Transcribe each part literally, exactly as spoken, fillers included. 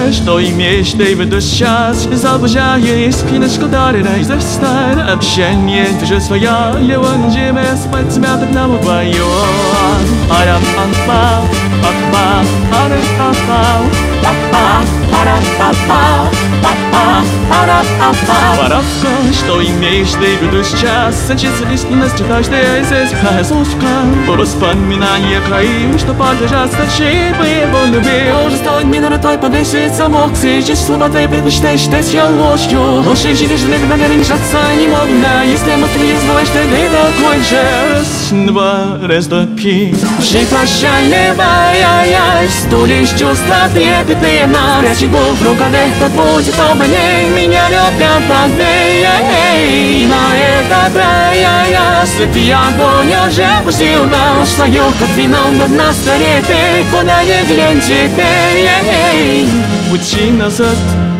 что имеешь ты в виду сейчас? Заблуждаясь, кинешь куда-то из старт. Общение, ты же своя, его нажимы, спать тебя так нам вдвоем. Арам-пам-пам, пам-пам, арам-пам-пам, пам-пам, арам-пам-пам, пам-пам, арам-пам-пам. Воровка, что имеешь ты в виду сейчас? Сочится истинность, читаешь ты здесь, какая слушка. Воспоминания краи, что подлежат стащить бы его любил. Уже стоит мне на твой подвесить замок. Сейчас слова твои предпочитаешь считать я ложью. Лучше жить, что никогда не решаться не мог. Да, если мысли не забываешь, ты такой же. Раз, два, растопи. Жи прощальный баяй, стулишь чувства, ответы ты нам. Прячь его в рукаве, тот будет обней. Меня любят подвей. На это края, слепи огонь уже пустил нас. Свою как вином над нас стареет. Куда не глянь теперь, уйти назад.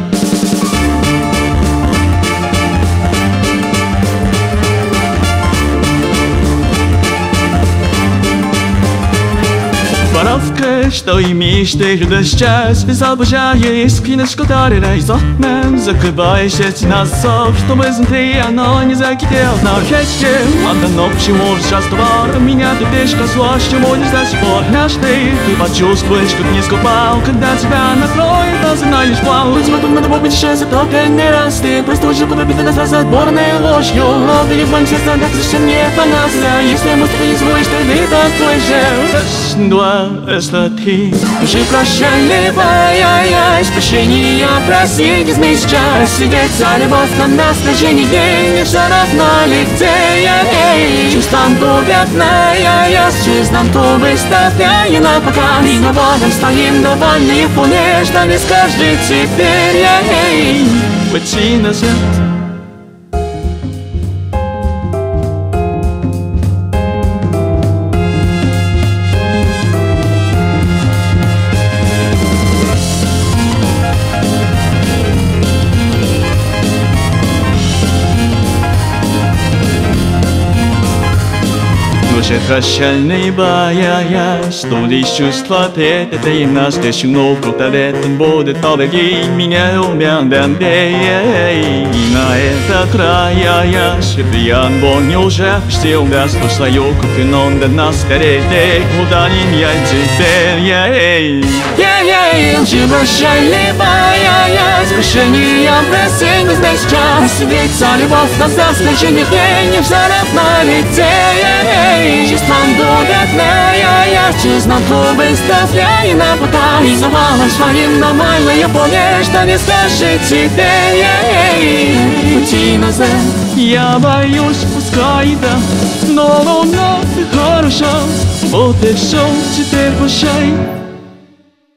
Воровка, что имеешь ты же сейчас? Заблуждаясь, кинешь куда-то из окна. Закрываешь эти носов, чтобы изнутри оно не закипело. Но вечер, ладно, но почему же сейчас товар? Меня ты пешка зло, чему не до сих пор. Наш ты, ты почувствуешь, как не скупал. Когда тебя накроет, а знаешь план. Быть в этом надо быть сейчас, только не раз. Ты просто уже победил нас раз отборной ложью. Но ты не в моем сердце, так зачем не понравился? Если мы с тобой не звонишь, ты такой же. Раз, два, это ты. Уже прощальный баяй, прощения просить из меня сейчас. Сидеть за любовь на нас, прощение не все равно ли где. Чувствам губят на я, чувствам то выставляя на пока. И на водом стоим довольны вполне, что не скажет теперь. Уйти назад. Уже прощальный баяй, что лишь чувства ты, это им нас лишь много, куда это будет победи меня умерден бей. И на это края, шипиян вонь уже почти угас, но свою купину до нас скорее, куда не я теперь. Уже прощальный баяй, с прощением просить из нас сейчас. Сидеть за любовь на нас, значение не все равно лететь. Чувствам губят на я, чувствам губы ставляя на пока. И завалом своим нормально, я помню, что не скажет теперь. Уйти назад. Я боюсь, пускай да, но вновь хорошо. Вот и все, теперь прощай.